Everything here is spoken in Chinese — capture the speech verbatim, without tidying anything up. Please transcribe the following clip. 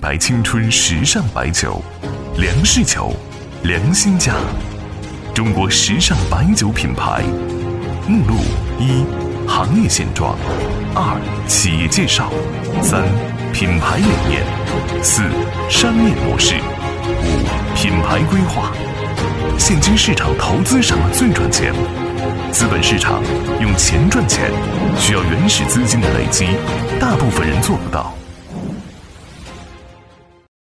白青春时尚白酒，粮食酒，良心价。中国时尚白酒品牌。目录：一、行业现状；二、企业介绍；三、品牌理念；四、商业模式；五、品牌规划。现今市场投资什么最赚钱？资本市场用钱赚钱，需要原始资金的累积，大部分人做不到。